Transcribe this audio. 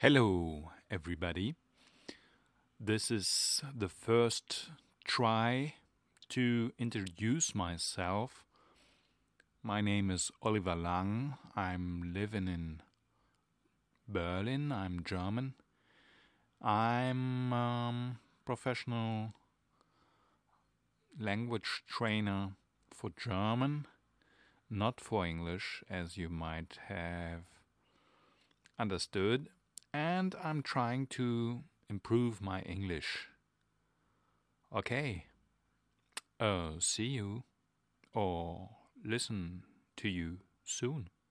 Hello, everybody. This is the first try to introduce myself. My name is Oliver Lang. I'm living in Berlin. I'm German. I'm professional language trainer for German, not for English, as you might have understood. And I'm trying to improve my English. Okay. See you or listen to you soon.